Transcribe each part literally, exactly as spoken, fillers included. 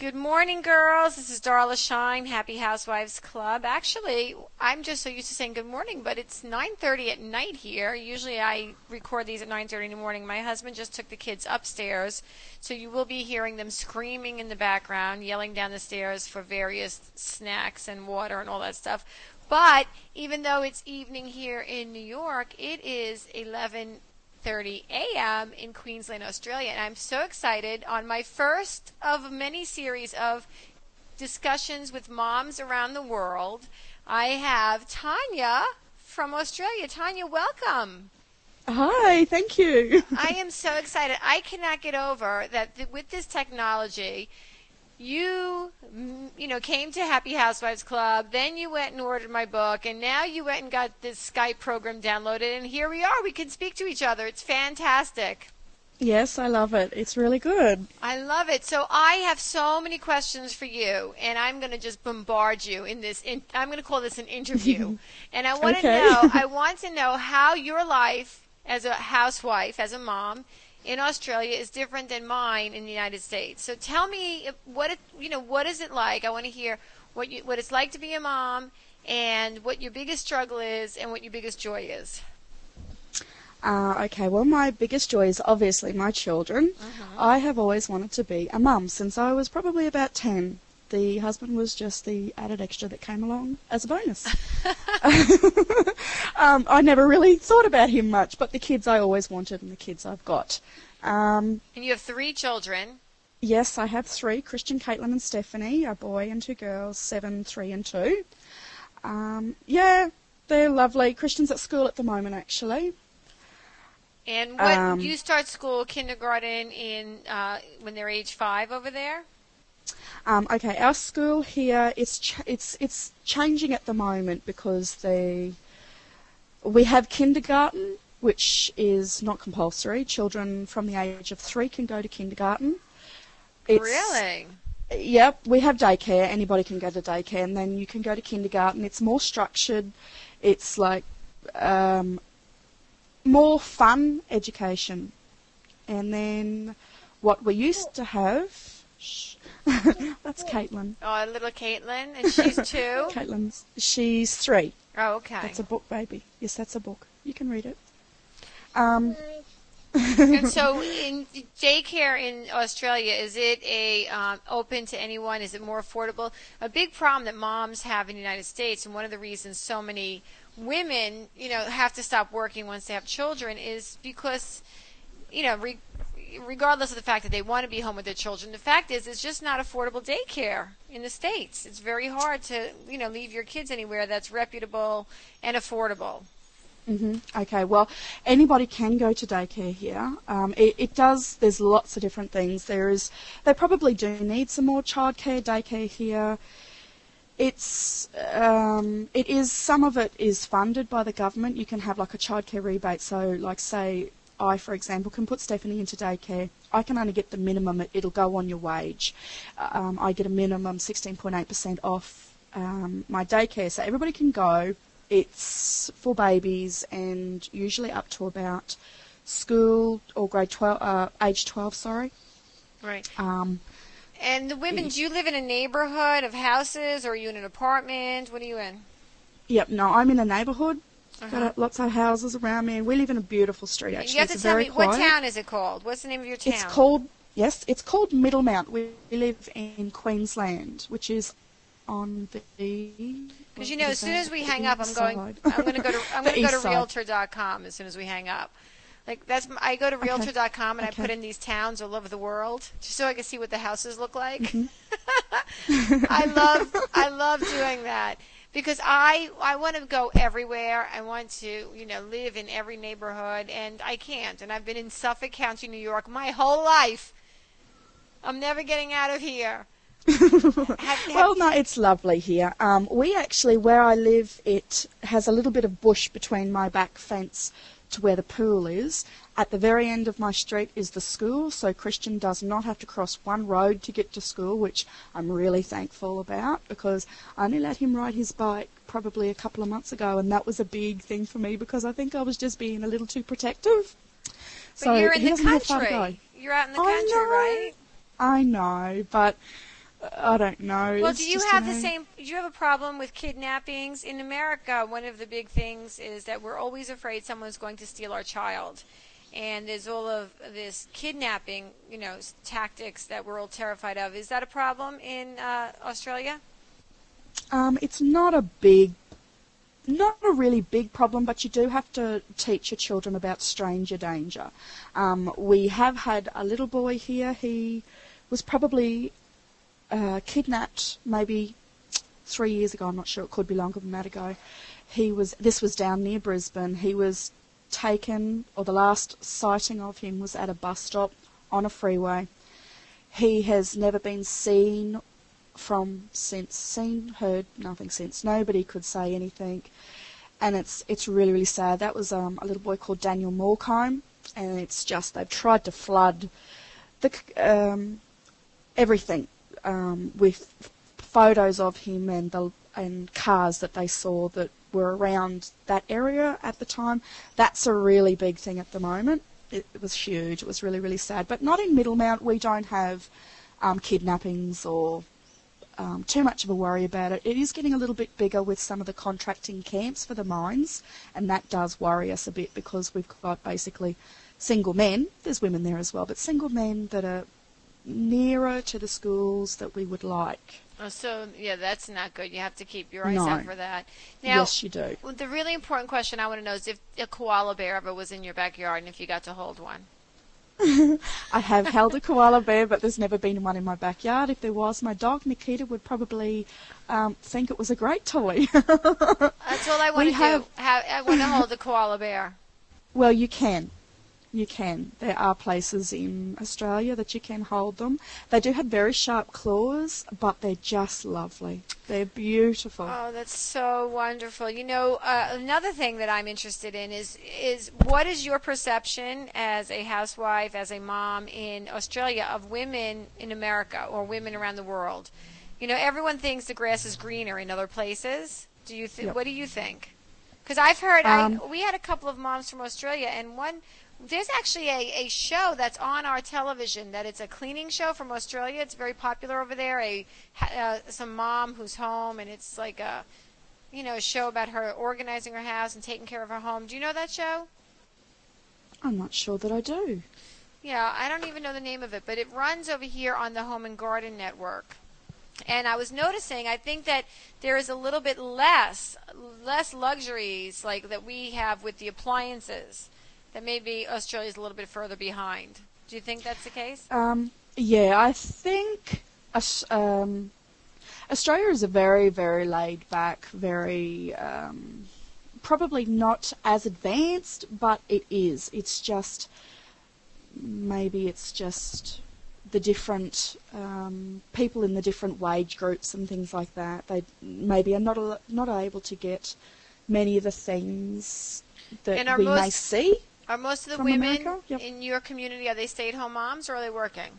Good morning, girls. This is Darla Shine, Happy Housewives Club. Actually, I'm just so used to saying good morning, but it's nine thirty at night here. Usually I record these at nine thirty in the morning. My husband just took the kids upstairs, so you will be hearing them screaming in the background, yelling down the stairs for various snacks and water and all that stuff. But even though it's evening here in New York, it is eleven thirty a.m. in Queensland, Australia, and I'm so excited on my first of many series of discussions with moms around the world. I have Tanya from Australia. Tanya, welcome. Hi, thank you. I am so excited. I cannot get over that th- with this technology, you, you know, came to Happy Housewives Club, then you went and ordered my book, and now you went and got this Skype program downloaded, and here we are. We can speak to each other. It's fantastic. Yes, I love it. It's really good. I love it. So I have so many questions for you, and I'm going to just bombard you in this. In, I'm going to call this an interview. And I want to Okay. know, I want to know how your life as a housewife, as a mom, in Australia is different than mine in the United States. So tell me what it, you know, what is it like? I want to hear what you, what it's like to be a mom, and what your biggest struggle is, and what your biggest joy is. Uh, okay, well, my biggest joy is obviously my children. Uh-huh. I have always wanted to be a mum since I was probably about ten. The husband was just the added extra that came along as a bonus. um, I never really thought about him much, but the kids I always wanted and the kids I've got. Um, and you have three children. Yes, I have three, Christian, Caitlin and Stephanie, a boy and two girls, seven, three and two. Um, yeah, they're lovely. Christian's at school at the moment, actually. And what Um, you start school, kindergarten, in uh, when they're age five over there? Um, okay, our school here it's ch- it's it's changing at the moment because they we have kindergarten, which is not compulsory. Children from the age of three can go to kindergarten. It's, Really? Yep, we have daycare. Anybody can go to daycare, and then you can go to kindergarten. It's more structured. It's like um, more fun education. And then what we used to have. Shh, that's Caitlin. Oh, little Caitlin, and she's two? Caitlin's, she's three. Oh, okay. That's a book, baby. Yes, that's a book. You can read it. Um, And so in daycare in Australia, is it a um, open to anyone? Is it more affordable? A big problem that moms have in the United States, and one of the reasons so many women, you know, have to stop working once they have children is because, you know, re- regardless of the fact that they want to be home with their children, the fact is it's just not affordable daycare in the States. It's very hard to, you know, leave your kids anywhere that's reputable and affordable. hmm Okay, well, anybody can go to daycare here. Um, it, it does, there's lots of different things. There is, they probably do need some more childcare, daycare here. It's, um, it is, some of it is funded by the government. You can have like a childcare rebate. So like say, I, for example, can put Stephanie into daycare. I can only get the minimum. It, it'll go on your wage. Um, I get a minimum sixteen point eight percent off um, my daycare. So everybody can go. It's for babies and usually up to about school or grade twelve, uh, age twelve, sorry. Right. Um, And the women, do you live in a neighborhood of houses, or are you in an apartment? What are you in? Yep, no, I'm in a neighbourhood. Uh-huh. Got lots of houses around me, and we live in a beautiful street, actually. You have to it's tell very me, quiet. what town is it called? What's the name of your town? It's called, yes, it's called Middlemount. We live in Queensland, which is on the... Because, you know, as soon as we hang up, I'm going I'm going to go to I'm going to go to realtor dot com as soon as we hang up. Like that's I go to realtor dot com and Okay. I put in these towns all over the world just so I can see what the houses look like. Mm-hmm. I love I love doing that because I I want to go everywhere. I want to, you know, live in every neighborhood, and I can't. And I've been in Suffolk County, New York my whole life. I'm never getting out of here. have, have, Well, no, it's lovely here. Um, we actually, where I live, it has a little bit of bush between my back fence to where the pool is. At the very end of my street is the school, so Christian does not have to cross one road to get to school, which I'm really thankful about because I only let him ride his bike probably a couple of months ago, and that was a big thing for me because I think I was just being a little too protective. But so you're in he the doesn't have far to country. go. You're out in the I country, know. right? I know, but I don't know. Well, It's do you just, have you the know, same? Do you have a problem with kidnappings in America? One of the big things is that we're always afraid someone's going to steal our child, and there's all of this kidnapping, you know, s- tactics that we're all terrified of. Is that a problem in uh, Australia? Um, it's not a big, not a really big problem, but you do have to teach your children about stranger danger. Um, we have had a little boy here. He was probably uh, kidnapped maybe three years ago. I'm not sure. It could be longer than that ago. He was. This was down near Brisbane. He was taken, or the last sighting of him was at a bus stop on a freeway. He has never been seen from since, seen, heard nothing since. Nobody could say anything, and it's it's really really sad. That was um, a little boy called Daniel Morecombe, and it's just they've tried to flood the c- um, everything um, with f- photos of him and the and cars that they saw that were around that area at the time. That's a really big thing at the moment. It, it was huge. It was really really sad. But not in Middlemount. We don't have um, kidnappings or um, too much of a worry about it. It is getting a little bit bigger with some of the contracting camps for the mines, and that does worry us a bit because we've got basically single men. There's women there as well, but single men that are nearer to the schools that we would like. Oh, so yeah, that's not good. You have to keep your eyes No. out for that. Now, Yes, you do. well, the really important question I want to know is if a koala bear ever was in your backyard and if you got to hold one. I have held a koala bear, but there's never been one in my backyard. If there was, my dog Nikita would probably um, think it was a great toy. That's all I want We to have- do. Ha- I want to hold a koala bear. Well, you can. You can. There are places in Australia that you can hold them. They do have very sharp claws, but they're just lovely. They're beautiful. Oh, that's so wonderful. You know, uh, another thing that I'm interested in is is what is your perception as a housewife, as a mom in Australia of women in America or women around the world? You know, everyone thinks the grass is greener in other places. Do you th- Yep. What do you think? Because I've heard, Um, I, we had a couple of moms from Australia, and one, there's actually a, a show that's on our television that it's a cleaning show from Australia. It's very popular over there. A uh, some mom who's home, and it's like a, you know, a show about her organizing her house and taking care of her home. Do you know that show? I'm not sure that I do. Yeah, I don't even know the name of it, but it runs over here on the Home and Garden Network. And I was noticing, I think that there is a little bit less, less luxuries like that we have with the appliances. That maybe Australia's a little bit further behind. Do you think that's the case? Um, yeah, I think Aus- um, Australia is a very, very laid back, very um, probably not as advanced, but it is. It's just maybe it's just the different um, people in the different wage groups and things like that. They maybe are not a, not able to get many of the things that And are we may most- see. Are most of the From women America? Yep. in your community, are they stay-at-home moms or are they working?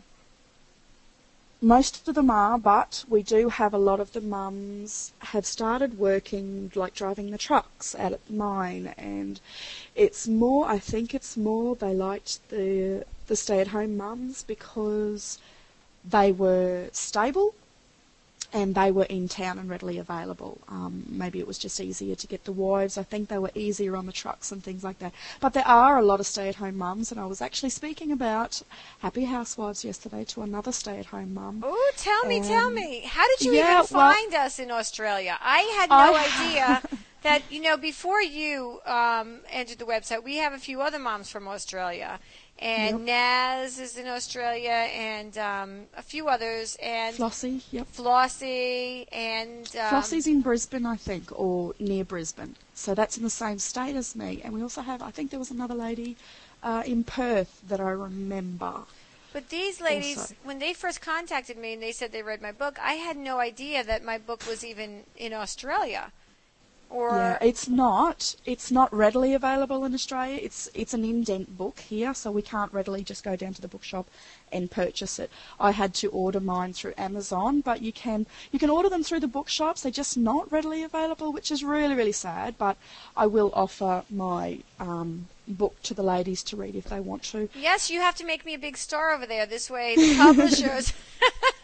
Most of them are, but we do have a lot of the mums have started working, like driving the trucks out at the mine, and it's more, I think it's more, they liked the, the stay-at-home mums because they were stable and they were in town and readily available. Um, maybe it was just easier to get the wives. I think they were easier on the trucks and things like that. But there are a lot of stay-at-home mums, and I was actually speaking about Happy Housewives yesterday to another stay-at-home mum. Oh, tell me, tell Um, me. How did you yeah, even well- find us in Australia? I had no I- idea that, you know, before you um, entered the website, we have a few other moms from Australia. And Yep. Naz is in Australia and um, a few others. And Flossie, yep. Flossie and... Um, Flossie's in Brisbane, I think, or near Brisbane. So that's in the same state as me. And we also have, I think there was another lady uh, in Perth that I remember. But these ladies, Also. when they first contacted me and they said they read my book, I had no idea that my book was even in Australia. Or Yeah, it's not. It's not readily available in Australia. It's it's an indent book here, so we can't readily just go down to the bookshop and purchase it. I had to order mine through Amazon, but you can you can order them through the bookshops. They're just not readily available, which is really really sad. But I will offer my um, book to the ladies to read if they want to. yes, you have to make me a big star over there. This way, the publishers,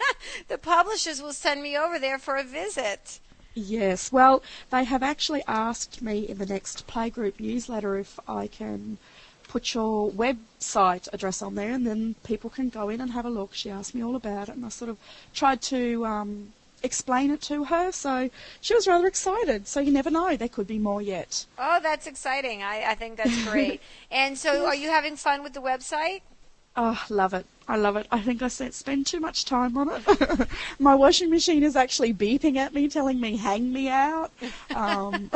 the publishers will send me over there for a visit. Yes, well, they have actually asked me in the next Playgroup newsletter if I can put your website address on there and then people can go in and have a look. She asked me all about it and I sort of tried to um, explain it to her, so she was rather excited. So you never know, there could be more yet. Oh, that's exciting. I, I think that's great. And so Yes. are you having fun with the website? Oh, love it. I love it. I think I spent spend too much time on it. My washing machine is actually beeping at me, telling me hang me out. Um,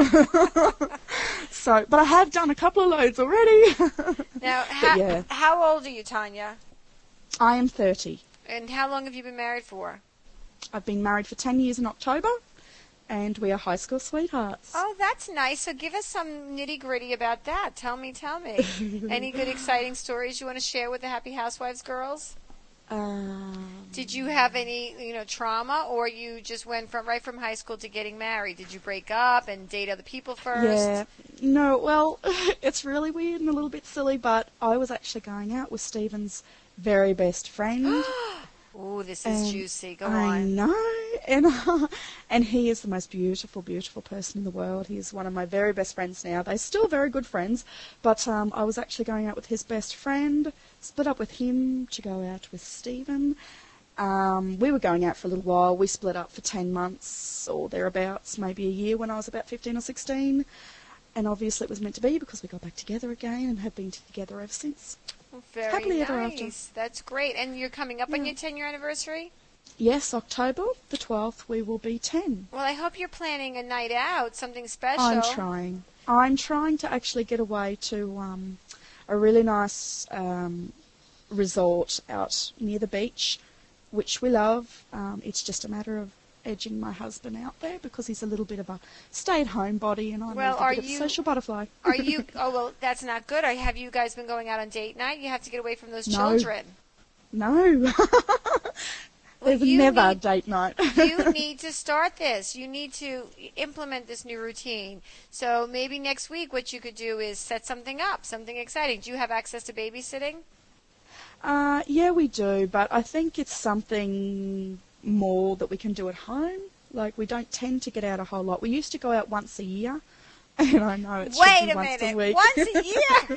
so, but I have done a couple of loads already. Now, how, yeah. how old are you, Tanya? I am thirty. And how long have you been married for? I've been married for ten years in October, and we are high school sweethearts. Oh, that's nice. So give us some nitty-gritty about that. Tell me, tell me. Any good, exciting stories you want to share with the Happy Housewives girls? Um, Did you have any, you know, trauma, or you just went from right from high school to getting married? Did you break up and date other people first? Yeah. No, well, it's really weird and a little bit silly, but I was actually going out with Stephen's very best friend. Ooh, this is And juicy. Go I on. know, and uh, and he is the most beautiful, beautiful person in the world. He is one of my very best friends now. They're still very good friends, but um, I was actually going out with his best friend, split up with him to go out with Stephen. Um, we were going out for a little while. We split up for ten months or thereabouts, maybe a year when I was about fifteen or sixteen. And obviously it was meant to be because we got back together again and have been together ever since. Very Happily ever after. nice. That's great. And you're coming up on Yeah. your ten-year anniversary? Yes, October the twelfth, we will be ten. Well, I hope you're planning a night out, something special. I'm trying. I'm trying to actually get away to um, a really nice um, resort out near the beach, which we love. Um, it's just a matter of edging my husband out there because he's a little bit of a stay-at-home body and I'm Well, a little are bit you- of a social butterfly. Are you? Oh well, that's not good. Are, have you guys been going out on date night? You have to get away from those No. children. No. Well, There's you never a need- date night. You need to start this. You need to implement this new routine. So maybe next week, what you could do is set something up, something exciting. Do you have access to babysitting? Uh, yeah, we do, but I think it's something more that we can do at home. Like, we don't tend to get out a whole lot. We used to go out once a year, and I know it should Wait be a once minute. a week. Once a year?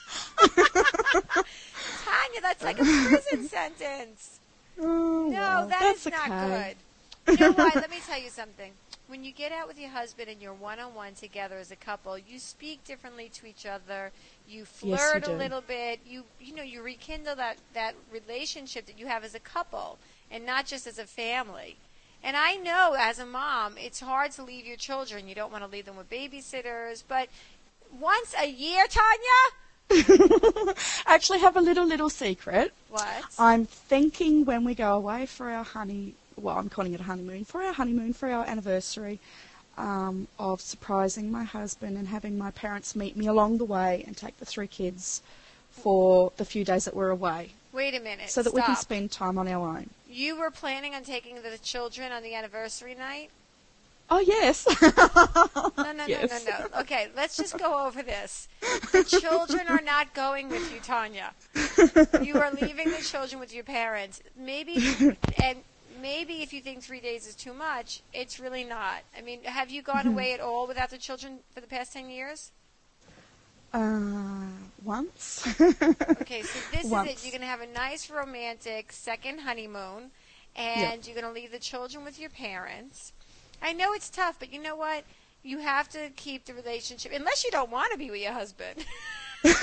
Tanya, that's like a prison sentence. Oh, No, well, that that's is not okay. good. You know what? Let me tell you something. When you get out with your husband and you're one-on-one together as a couple, you speak differently to each other. You Yes, flirt you a do. little bit. You you know you rekindle that that relationship that you have as a couple and not just as a family. And I know as a mom, it's hard to leave your children. You don't want to leave them with babysitters, but once a year, Tanya? I actually have a little, little secret. What? I'm thinking when we go away for our honey, well, I'm calling it a honeymoon, for our honeymoon, for our anniversary, um, of surprising my husband and having my parents meet me along the way and take the three kids for the few days that we're away, Wait a minute. so that we can Stop. spend time on our own. You were planning on taking the children on the anniversary night? Oh, yes. No, no, Yes. no, no, no. Okay, let's just go over this. The children are not going with you, Tanya. You are leaving the children with your parents. Maybe, and maybe if you think three days is too much, it's really not. I mean, have you gone away at all without the children for the past ten years? Uh, once. Okay, so this Once. is it. You're going to have a nice romantic second honeymoon, and you're going to leave the children with your parents. I know it's tough, but you know what? You have to keep the relationship, unless you don't want to be with your husband. That's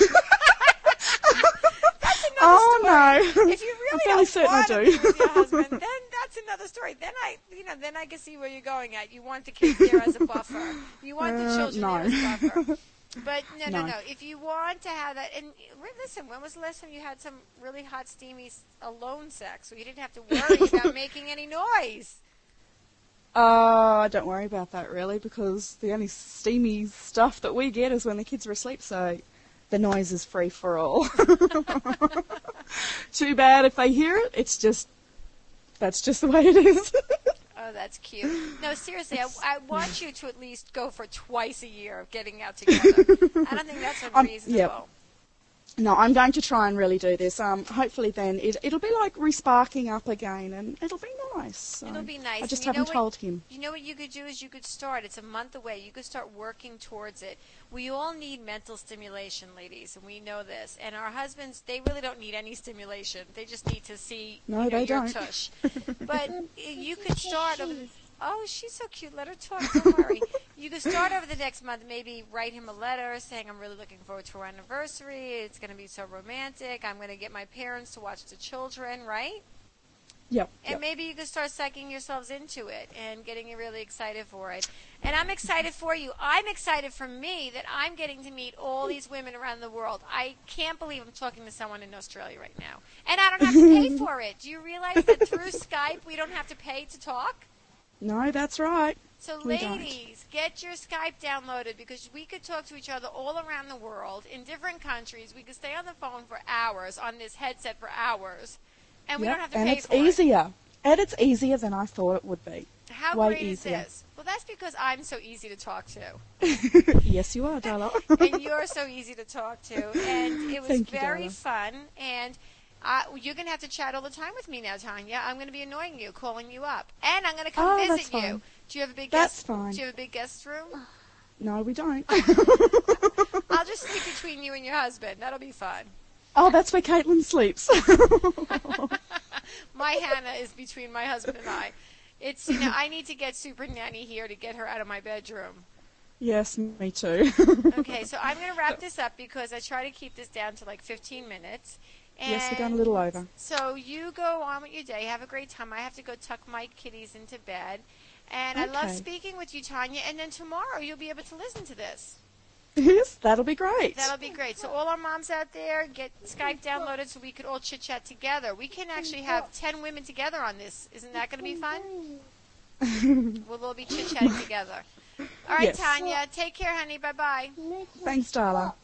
another Oh, story. no. If you I'm really fairly don't certain I want to do. be with your husband, then that's another story. Then I, you know, then I can see where you're going at. You want the kids there as a buffer. You want the Uh, children no. there as a buffer. But no, no, No. no. If you want to have that, and re- listen, when was the last time you had some really hot, steamy s- alone sex, where you didn't have to worry about making any noise? Uh, don't worry about that really, because the only steamy stuff that we get is when the kids are asleep, so the noise is free for all. Too bad if they hear it, it's just, that's just the way it is. Oh, that's cute. No, seriously, I, I want you to at least go for twice a year of getting out together. I don't think that's Um, unreasonable. yep. No, I'm going to try and really do this. Um, hopefully then it, it'll be like resparking up again and it'll be nice. So It'll be nice. I just And you know haven't what- told him. You know what you could do is you could start. It's a month away. You could start working towards it. We all need mental stimulation, ladies, and we know this. And our husbands, they really don't need any stimulation. They just need to see No, you know, they your don't. tush. But you could start over the, oh, she's so cute. Let her talk. Don't worry. You could start over the next month. Maybe write him a letter saying, I'm really looking forward to our anniversary. It's going to be so romantic. I'm going to get my parents to watch the children, right? Yep. And yep. maybe you can start psyching yourselves into it and getting you really excited for it. And I'm excited for you. I'm excited for me that I'm getting to meet all these women around the world. I can't believe I'm talking to someone in Australia right now. And I don't have to pay for it. Do you realize that through Skype we don't have to pay to talk? No, that's right. So We don't. ladies, get your Skype downloaded because we could talk to each other all around the world in different countries. We could stay on the phone for hours on this headset for hours. And we Yep, don't have to and pay it's for it. easier. And it's easier than I thought it would be. How Way great easier. is this? Well, that's because I'm so easy to talk to. Yes, you are, Darla. And you're so easy to talk to. And it was Thank you, very Darla. fun. And uh, you're going to have to chat all the time with me now, Tanya. I'm going to be annoying you, calling you up. And I'm going to come Oh, visit that's fine. you. Do you have a big That's guest? fine. Do you have a big guest room? No, we don't. I'll just sleep between you and your husband. That'll be fun. Oh, that's where Caitlin sleeps. My Hannah is between my husband and I. It's, you know, I need to get Super Nanny here to get her out of my bedroom. Yes, me too. Okay, so I'm going to wrap this up because I try to keep this down to like fifteen minutes. And Yes, we're going a little over. So you go on with your day. Have a great time. I have to go tuck my kitties into bed. And I love Okay. speaking with you, Tanya. And then tomorrow you'll be able to listen to this. Yes, that'll be great. That'll be great. So all our moms out there, get Skype downloaded so we could all chit-chat together. We can actually have ten women together on this. Isn't that going to be fun? We'll all be chit-chatting together. All right, Yes. Tanya. Take care, honey. Bye-bye. Thanks, Darla.